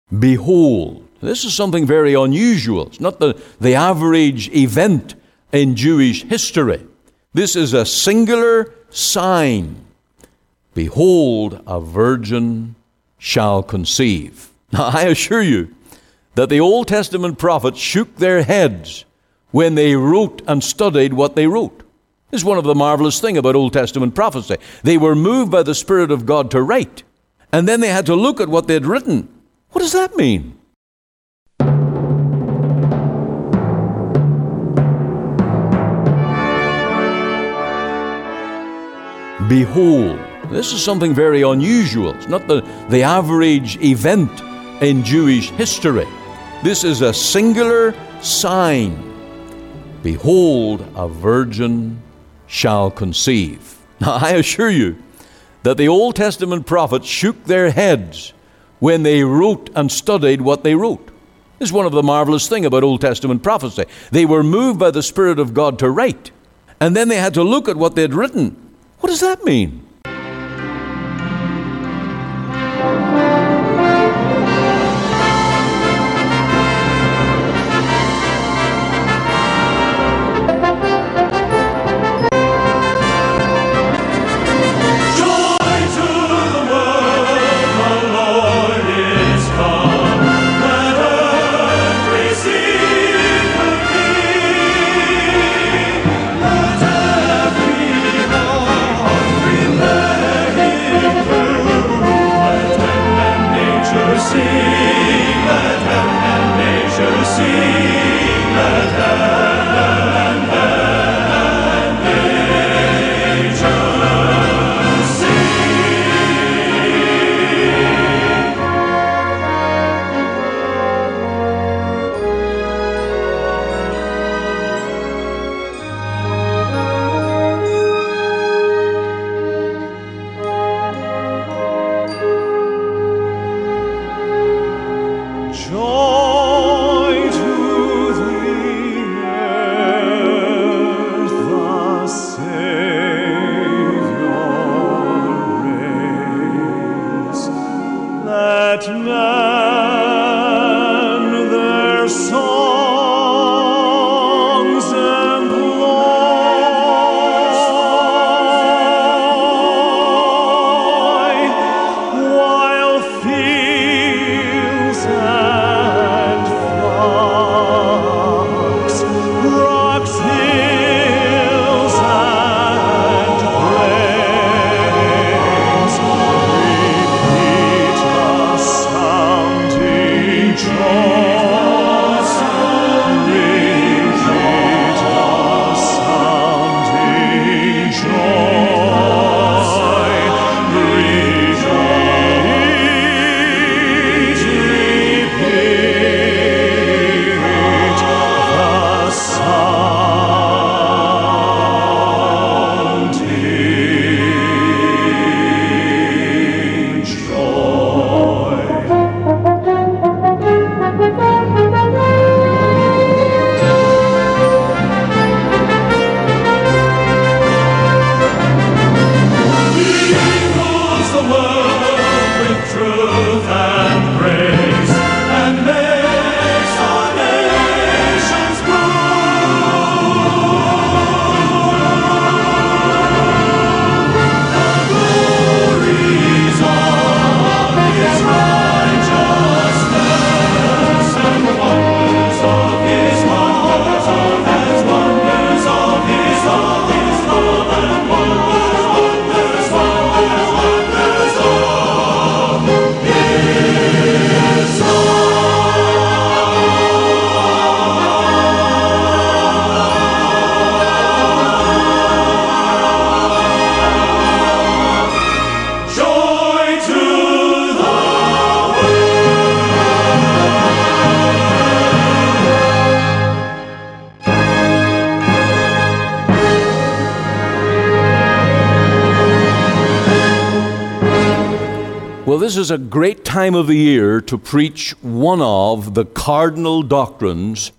Behold. This is something very unusual. It's not the average event in Jewish history. This is a singular sign. Behold, a virgin shall conceive. Now, I assure you that the Old Testament prophets shook their heads when they wrote and studied what they wrote. This is one of the marvelous things about Old Testament prophecy. They were moved by the Spirit of God to write, and then they had to look at what they'd written. What does that mean? Behold. This is something very unusual. It's not the average event in Jewish history. This is a singular sign. Behold, a virgin shall conceive. Now, I assure you that the Old Testament prophets shook their heads when they wrote and studied what they wrote. This is one of the marvelous things about Old Testament prophecy. They were moved by the Spirit of God to write, and then they had to look at what they'd written. What does that mean? Well, this is a great time of the year to preach one of the cardinal doctrines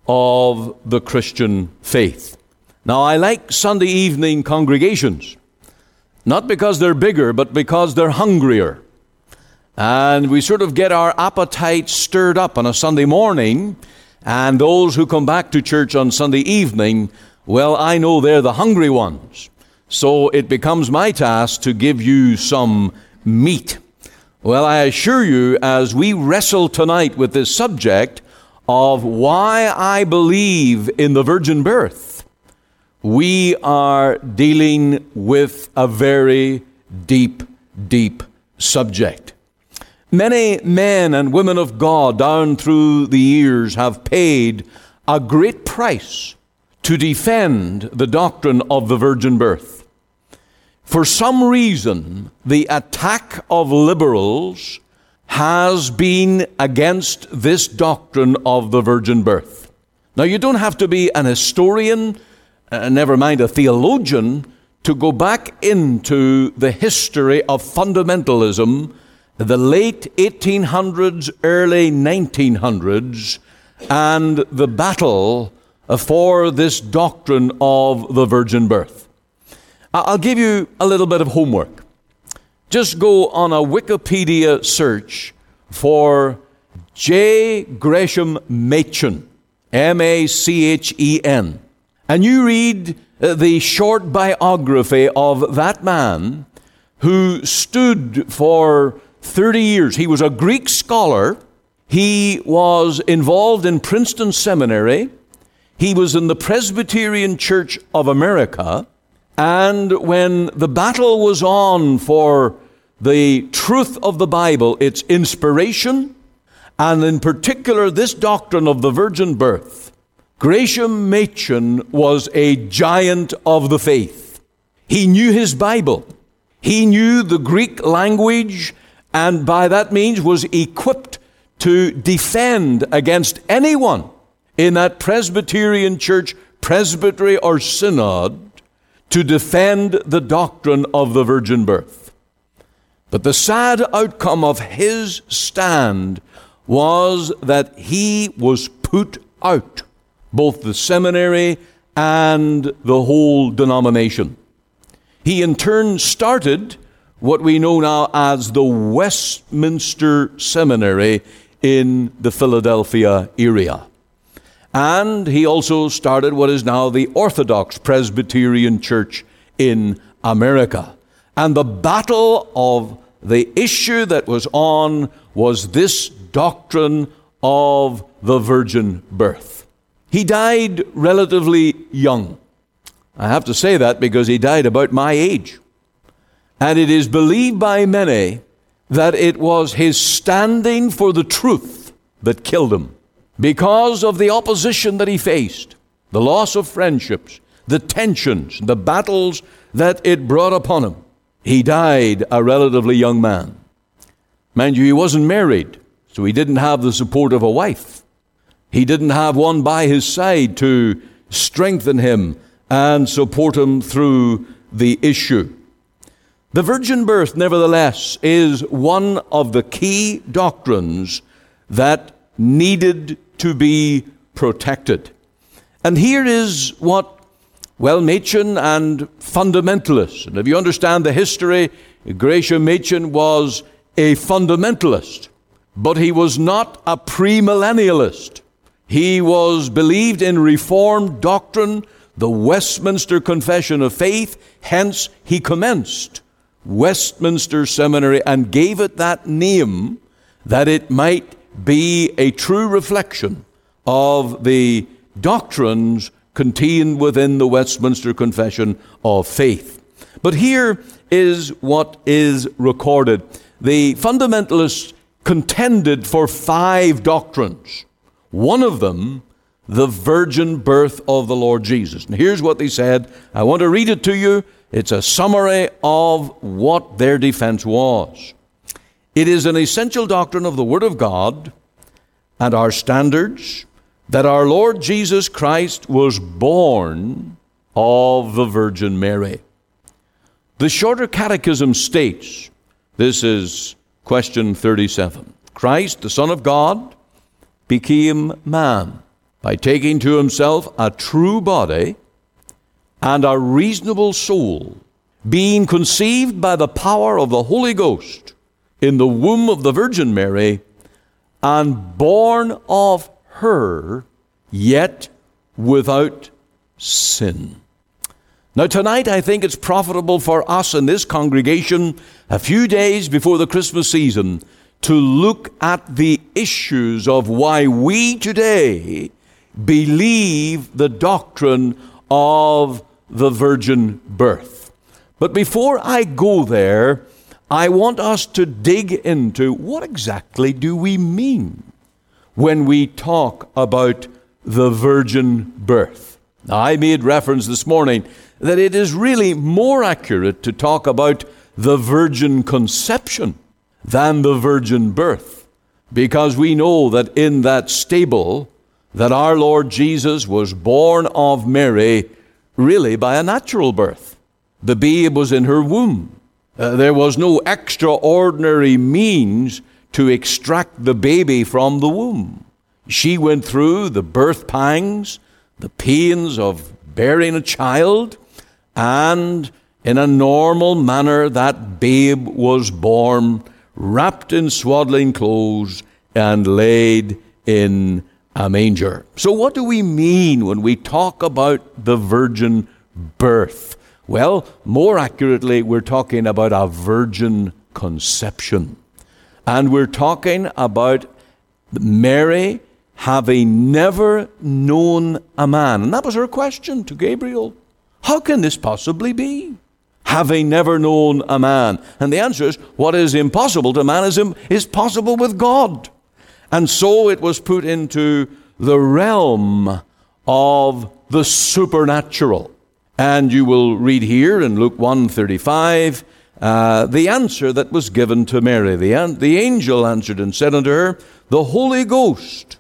of the Christian faith. Now, I like Sunday evening congregations, not because they're bigger, but because they're hungrier. And we sort of get our appetite stirred up on a Sunday morning, and those who come back to church on Sunday evening, well, I know they're the hungry ones. So it becomes my task to give you some meat. Well, I assure you, as we wrestle tonight with this subject of why I believe in the virgin birth, we are dealing with a very deep, deep subject. Many men and women of God down through the years have paid a great price to defend the doctrine of the virgin birth. For some reason, the attack of liberals has been against this doctrine of the virgin birth. Now, you don't have to be an historian, never mind a theologian, to go back into the history of fundamentalism, the late 1800s, early 1900s, and the battle for this doctrine of the virgin birth. I'll give you a little bit of homework. Just go on a Wikipedia search for J. Gresham Machen, Machen, and you read the short biography of that man who stood for 30 years. He was a Greek scholar. He was involved in Princeton Seminary. He was in the Presbyterian Church of America. And when the battle was on for the truth of the Bible, its inspiration, and in particular this doctrine of the virgin birth, Gresham Machen was a giant of the faith. He knew his Bible. He knew the Greek language, and by that means was equipped to defend against anyone in that Presbyterian church, presbytery, or synod to defend the doctrine of the virgin birth. But the sad outcome of his stand was that he was put out, both the seminary and the whole denomination. He in turn started what we know now as the Westminster Seminary in the Philadelphia area. And he also started what is now the Orthodox Presbyterian Church in America. And the battle of the issue that was on was this doctrine of the virgin birth. He died relatively young. I have to say that because he died about my age. And it is believed by many that it was his standing for the truth that killed him, because of the opposition that he faced, the loss of friendships, the tensions, the battles that it brought upon him. He died a relatively young man. Mind you, he wasn't married, so he didn't have the support of a wife. He didn't have one by his side to strengthen him and support him through the issue. The virgin birth, nevertheless, is one of the key doctrines that needed to be protected. And here is what, Machen and fundamentalists, and if you understand the history, Gresham Machen was a fundamentalist, but he was not a premillennialist. He was believed in Reformed doctrine, the Westminster Confession of Faith, hence he commenced Westminster Seminary and gave it that name that it might be a true reflection of the doctrines contained within the Westminster Confession of Faith. But here is what is recorded. The fundamentalists contended for 5 doctrines. One of them, the virgin birth of the Lord Jesus. And here's what they said. I want to read it to you. It's a summary of what their defense was. It is an essential doctrine of the Word of God and our standards that our Lord Jesus Christ was born of the Virgin Mary. The Shorter Catechism states, this is question 37, Christ, the Son of God, became man by taking to himself a true body and a reasonable soul, being conceived by the power of the Holy Ghost in the womb of the Virgin Mary, and born of her, yet without sin. Now tonight I think it's profitable for us in this congregation, a few days before the Christmas season, to look at the issues of why we today believe the doctrine of the virgin birth. But before I go there, I want us to dig into what exactly do we mean when we talk about the virgin birth. Now, I made reference this morning that it is really more accurate to talk about the virgin conception than the virgin birth, because we know that in that stable that our Lord Jesus was born of Mary really by a natural birth. The babe was in her womb. There was no extraordinary means to extract the baby from the womb. She went through the birth pangs, the pains of bearing a child, and in a normal manner that babe was born, wrapped in swaddling clothes and laid in a manger. So what do we mean when we talk about the virgin birth? Well, more accurately, we're talking about a virgin conception. And we're talking about Mary having never known a man. And that was her question to Gabriel. How can this possibly be? Having never known a man. And the answer is, what is impossible to man is possible with God. And so it was put into the realm of the supernatural. And you will read here in Luke 1:35, the answer that was given to Mary. The angel answered and said unto her, the Holy Ghost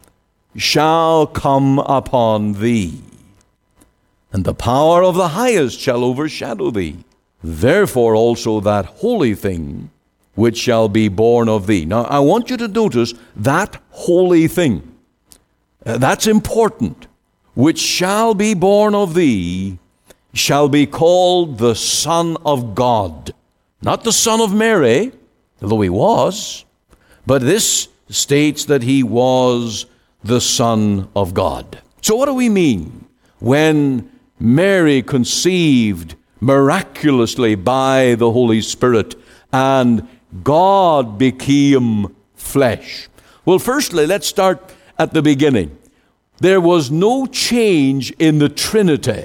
shall come upon thee, and the power of the highest shall overshadow thee. Therefore also that holy thing which shall be born of thee. Now I want you to notice that holy thing. That's important. Which shall be born of thee shall be called the Son of God. Not the Son of Mary, although he was, but this states that he was the Son of God. So what do we mean when Mary conceived miraculously by the Holy Spirit and God became flesh? Well, firstly, let's start at the beginning. There was no change in the Trinity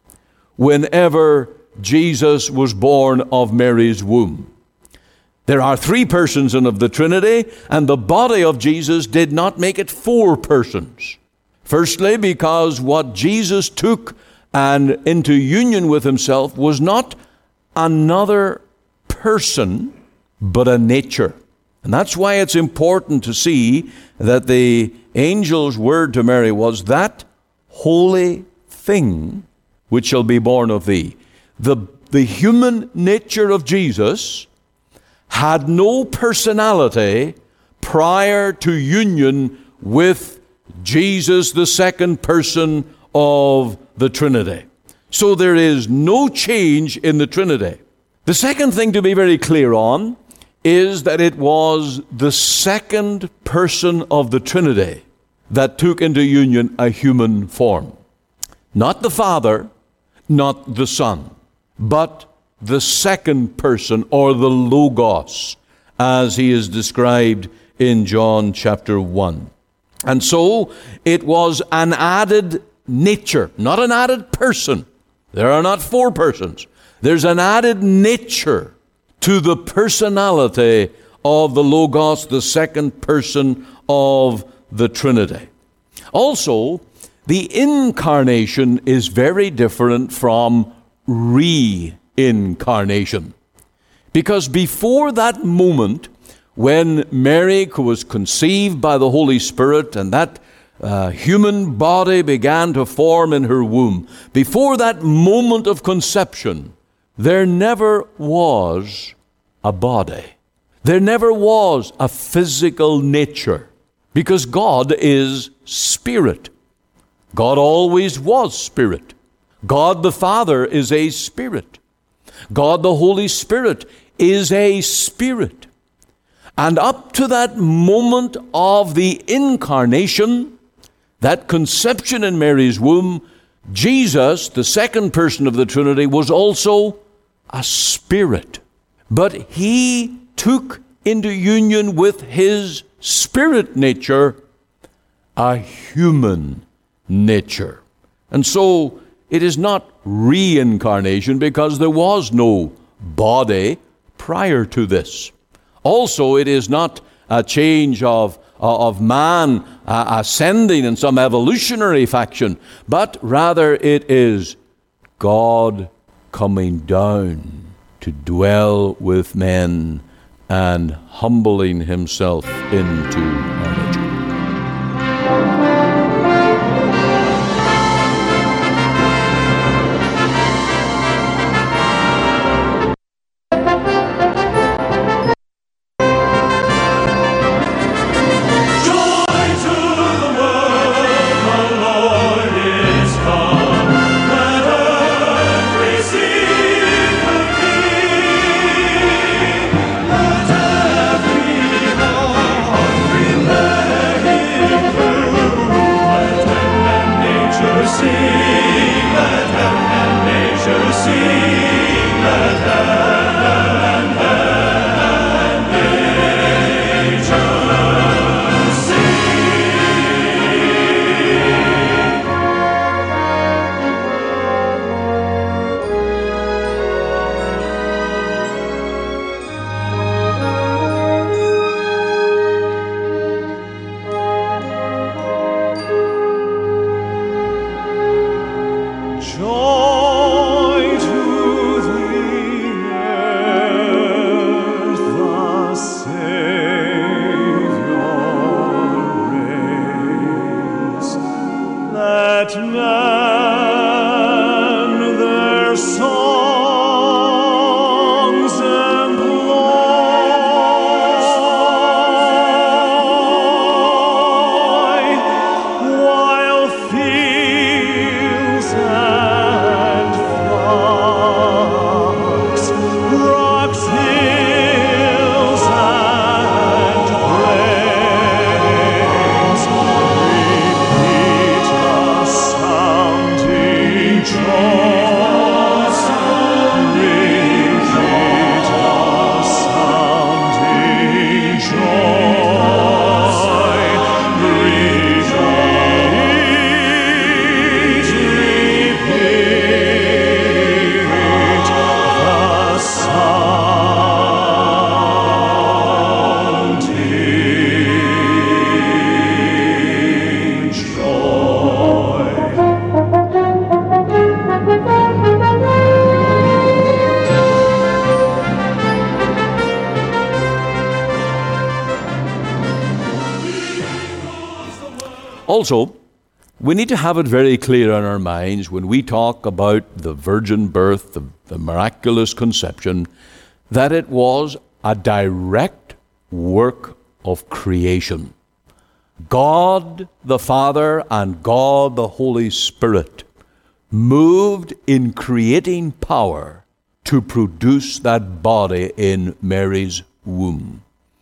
whenever Jesus was born of Mary's womb. There are three persons of the Trinity, and the body of Jesus did not make it four persons. Firstly, because what Jesus took and into union with himself was not another person, but a nature. And that's why it's important to see that the angel's word to Mary was that holy thing which shall be born of thee. The human nature of Jesus had no personality prior to union with Jesus, the second person of the Trinity. So there is no change in the Trinity. The second thing to be very clear on is that it was the second person of the Trinity that took into union a human form. Not the Father, not the Son, but the second person, or the Logos, as he is described in John chapter 1. And so it was an added nature, not an added person. There are not four persons. There's an added nature to the personality of the Logos, the second person of the Trinity. Also, the incarnation is very different from reincarnation. Because before that moment, when Mary was conceived by the Holy Spirit and that human body began to form in her womb, before that moment of conception, there never was a body. There never was a physical nature, because God is spirit. God always was spirit. God the Father is a spirit. God the Holy Spirit is a spirit. And up to that moment of the incarnation, that conception in Mary's womb, Jesus, the second person of the Trinity, was also a spirit. But he took into union with his spirit nature a human nature. And so it is not reincarnation, because there was no body prior to this. Also, it is not a change of man ascending in some evolutionary fashion, but rather it is God coming down to dwell with men and humbling himself into our nature. Also, we need to have it very clear in our minds when we talk about the virgin birth, the miraculous conception, that it was a direct work of creation. God the Father and God the Holy Spirit moved in creating power to produce that body in Mary's womb.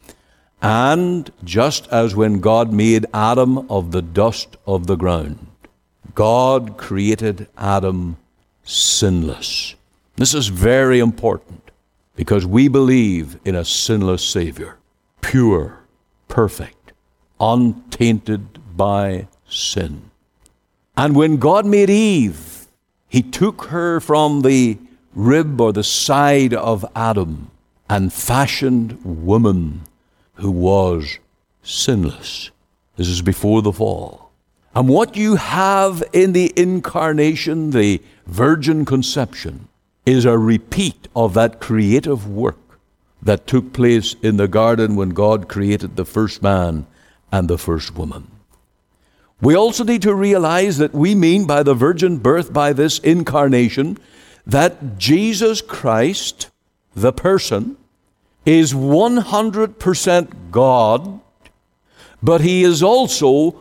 And just as when God made Adam of the dust of the ground, God created Adam sinless. This is very important because we believe in a sinless Savior, pure, perfect, untainted by sin. And when God made Eve, He took her from the rib or the side of Adam and fashioned woman who was sinless. This is before the fall. And what you have in the incarnation, the virgin conception, is a repeat of that creative work that took place in the garden when God created the first man and the first woman. We also need to realize that we mean by the virgin birth, by this incarnation, that Jesus Christ, the person, is 100% God, but He is also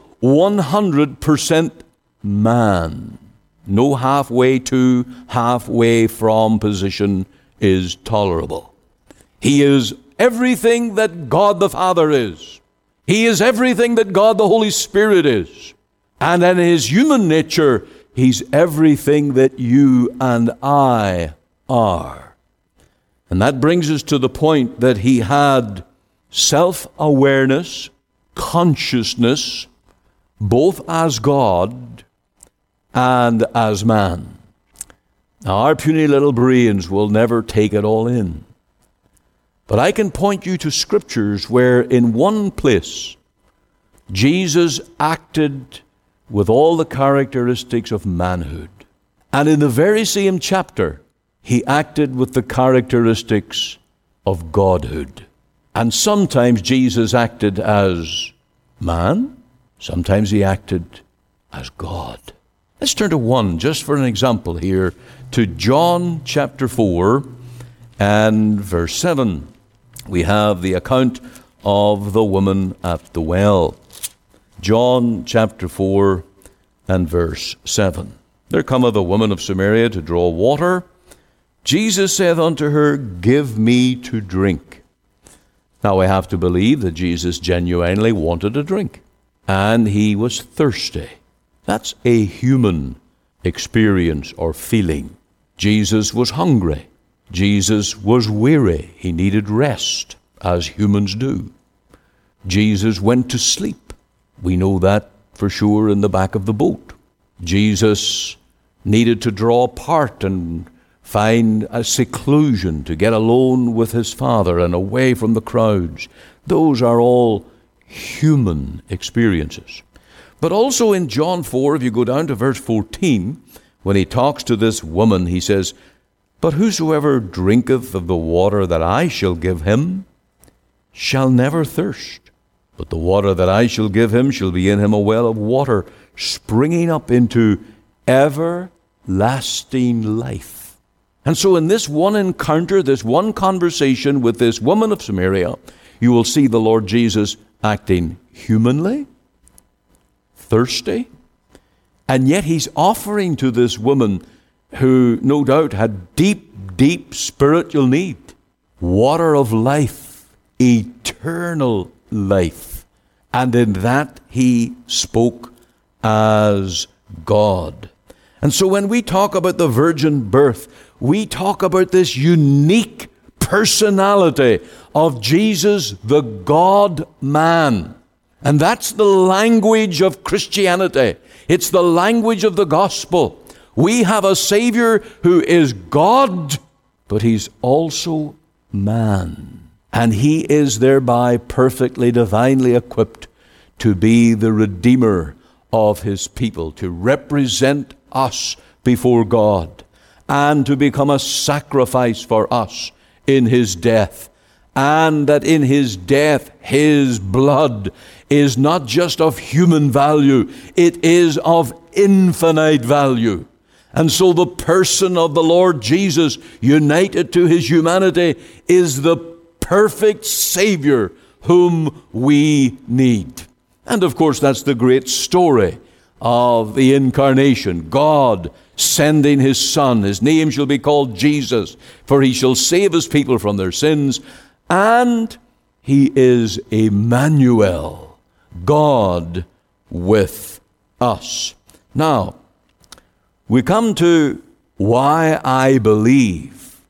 100% man. No halfway to, halfway from position is tolerable. He is everything that God the Father is. He is everything that God the Holy Spirit is. And in his human nature, he's everything that you and I are. And that brings us to the point that he had self-awareness, consciousness, both as God and as man. Now, our puny little brains will never take it all in. But I can point you to scriptures where in one place, Jesus acted with all the characteristics of manhood. And in the very same chapter, he acted with the characteristics of godhood. And sometimes Jesus acted as man, sometimes he acted as God. Let's turn to one, just for an example here, to John chapter 4 and verse 7. We have the account of the woman at the well. John chapter 4 and verse 7. There cometh a woman of Samaria to draw water. Jesus saith unto her, Give me to drink. Now I have to believe that Jesus genuinely wanted a drink, and he was thirsty. That's a human experience or feeling. Jesus was hungry. Jesus was weary. He needed rest, as humans do. Jesus went to sleep. We know that for sure in the back of the boat. Jesus needed to draw apart and find a seclusion to get alone with his Father and away from the crowds. Those are all human experiences. But also in John 4, if you go down to verse 14, when he talks to this woman, he says, But whosoever drinketh of the water that I shall give him shall never thirst. But the water that I shall give him shall be in him a well of water, springing up into everlasting life. And so in this one encounter, this one conversation with this woman of Samaria, you will see the Lord Jesus acting humanly, thirsty, and yet he's offering to this woman who no doubt had deep spiritual need, water of life, eternal life. And in that he spoke as God. And so when we talk about the virgin birth, we talk about this unique personality of Jesus, the God-man. And that's the language of Christianity. It's the language of the gospel. We have a Savior who is God, but he's also man. And he is thereby perfectly, divinely equipped to be the Redeemer of his people, to represent us before God, and to become a sacrifice for us in his death. And that in his death, his blood is not just of human value, it is of infinite value. And so the person of the Lord Jesus, united to his humanity, is the perfect Savior whom we need. And of course, that's the great story of the incarnation. God sending his Son. His name shall be called Jesus, for he shall save his people from their sins. And he is Emmanuel, God with us. Now, we come to why I believe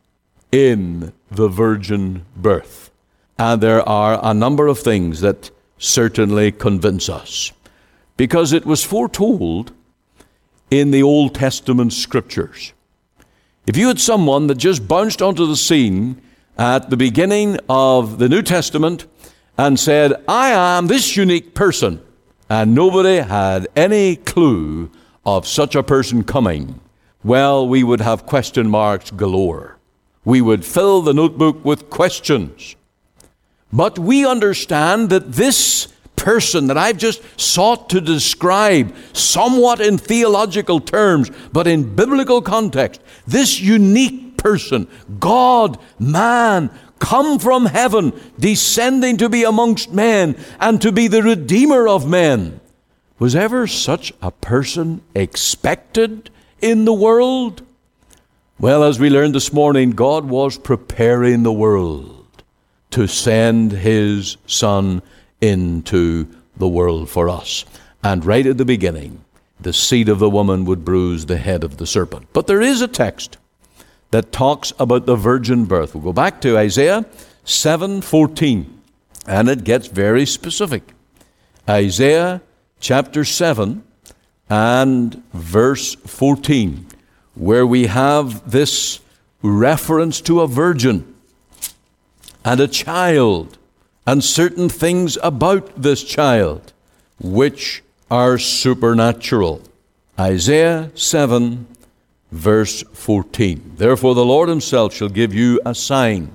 in the virgin birth. And there are a number of things that certainly convince us. Because it was foretold in the Old Testament scriptures. If you had someone that just bounced onto the scene at the beginning of the New Testament and said, I am this unique person, and nobody had any clue of such a person coming, well, we would have question marks galore. We would fill the notebook with questions. But we understand that this person that I've just sought to describe somewhat in theological terms, but in biblical context, this unique person, God, man, come from heaven, descending to be amongst men and to be the Redeemer of men. Was ever such a person expected in the world? Well, as we learned this morning, God was preparing the world. to send his Son into the world for us. And right at the beginning, the seed of the woman would bruise the head of the serpent. But there is a text that talks about the virgin birth. We'll go back to Isaiah 7:14, and it gets very specific. Isaiah chapter 7 and verse 14, where we have this reference to a virgin and a child and certain things about this child which are supernatural. Isaiah 7 verse 14. Therefore the Lord himself shall give you a sign.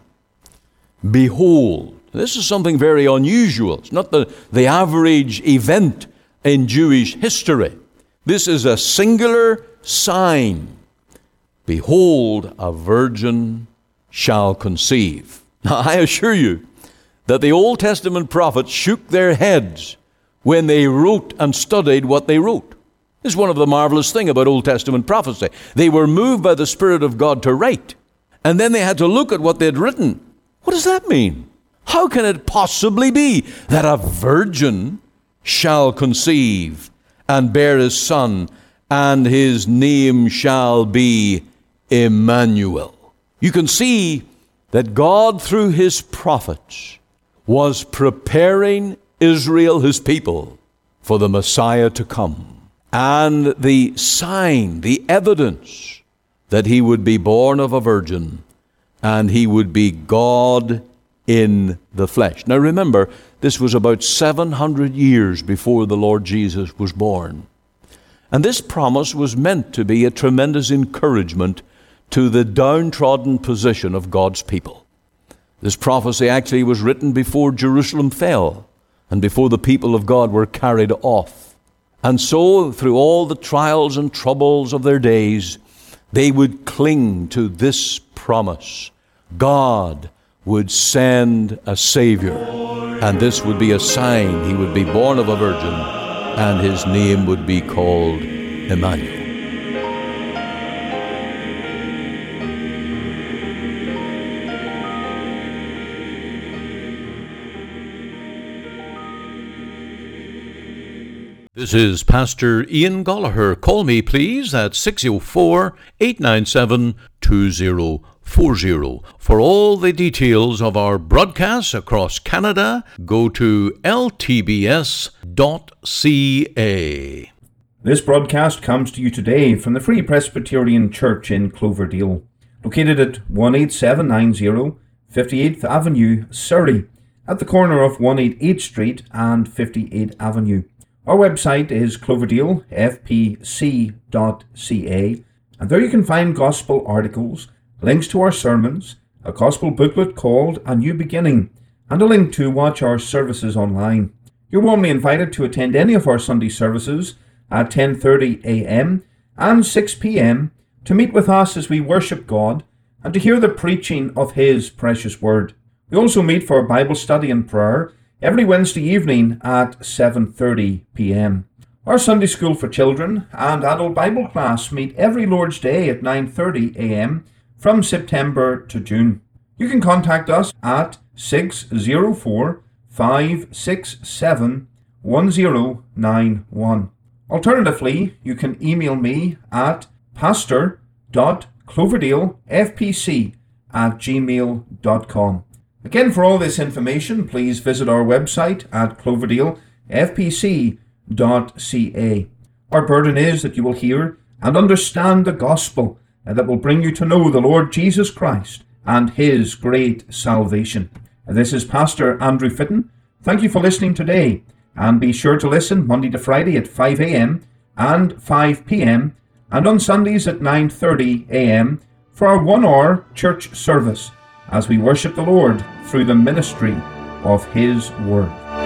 Behold, this is something very unusual. It's not the average event in Jewish history. This is a singular sign. Behold, a virgin shall conceive. Now, I assure you that the Old Testament prophets shook their heads when they wrote and studied what they wrote. This is one of the marvelous things about Old Testament prophecy. They were moved by the Spirit of God to write, and then they had to look at what they'd written. What does that mean? How can it possibly be that a virgin shall conceive and bear a son, and his name shall be Emmanuel? You can see that God, through his prophets, was preparing Israel, his people, for the Messiah to come. And the sign, the evidence that he would be born of a virgin and he would be God in the flesh. Now remember, this was about 700 years before the Lord Jesus was born. And this promise was meant to be a tremendous encouragement to the downtrodden position of God's people. This prophecy actually was written before Jerusalem fell and before the people of God were carried off. And so, through all the trials and troubles of their days, they would cling to this promise. God would send a Savior, and this would be a sign. He would be born of a virgin, and his name would be called Emmanuel. This is Pastor Ian Gallagher. Call me, please, at 604-897-2040. For all the details of our broadcasts across Canada, go to ltbs.ca. This broadcast comes to you today from the Free Presbyterian Church in Cloverdale, located at 18790 58th Avenue, Surrey, at the corner of 188 Street and 58th Avenue. Our website is cloverdalefpc.ca, and there you can find gospel articles, links to our sermons, a gospel booklet called A New Beginning, and a link to watch our services online. You're warmly invited to attend any of our Sunday services at 10:30 a.m. and 6 p.m. to meet with us as we worship God and to hear the preaching of His precious Word. We also meet for Bible study and prayer every Wednesday evening at 7:30 p.m. Our Sunday School for Children and Adult Bible class meet every Lord's Day at 9:30 a.m. from September to June. You can contact us at 604-567-1091. Alternatively, you can email me at pastor.cloverdalefpc@gmail.com. Again, for all this information, please visit our website at cloverdalefpc.ca. Our burden is that you will hear and understand the gospel that will bring you to know the Lord Jesus Christ and His great salvation. This is Pastor Andrew Fitton. Thank you for listening today, and be sure to listen Monday to Friday at 5 a.m. and 5 p.m. and on Sundays at 9:30 a.m. for our 1-hour church service as we worship the Lord through the ministry of His Word.